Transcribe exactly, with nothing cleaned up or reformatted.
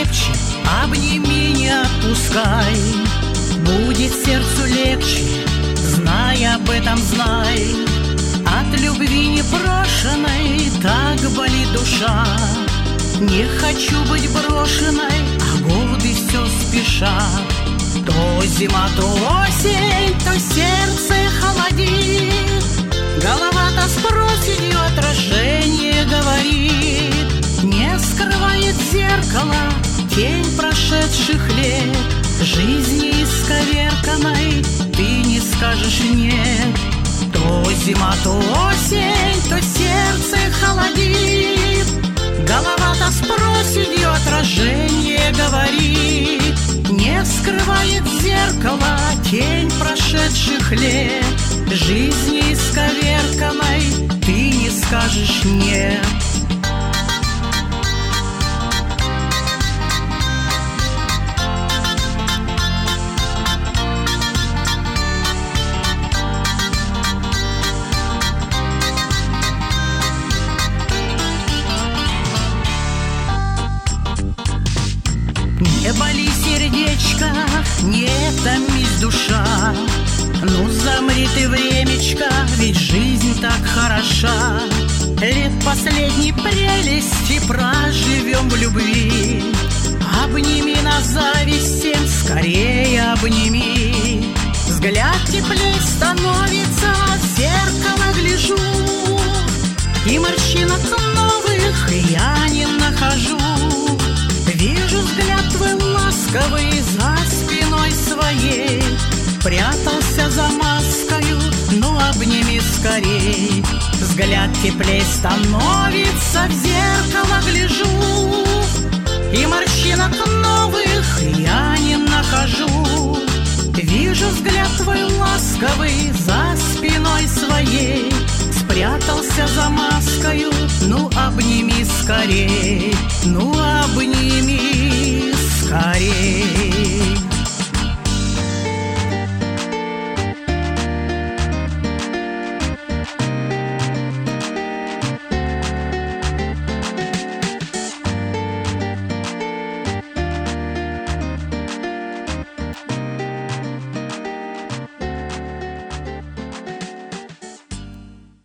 крепче, обними, не отпускай. Будет сердцу легче, знай об этом, знай. От любви непрошенной так болит душа. Не хочу быть брошенной, а годы все спешат. То зима, то осень, то сердце холодит. Голова-то с проседью отражение говорит. Не скрывает зеркало тень прошедших лет. Жизни исковерканной ты не скажешь нет. То зима, то осень, то сердце холодит. Голова-то с проседью отражение говорит. Не скрывает зеркало тень прошедших лет. Жизни исковерканной ты не скажешь нет. Не боли, сердечко, не томись, душа. Ну замри ты, времечко, ведь жизнь так хороша. Лет последней прелести проживем в любви. Обними на зависть всем, скорее обними. Взгляд теплей становится, в зеркало гляжу, и морщинок новых я не нахожу. Вижу взгляд твой ласковый за спиной своей. Прятался за маскою, ну обними скорей. Взгляд теплей становится, в зеркало гляжу, и морщинок новых я не нахожу. Вижу взгляд твой ласковый за спиной своей. Спрятался за маскою, ну обними скорей, ну обними скорей.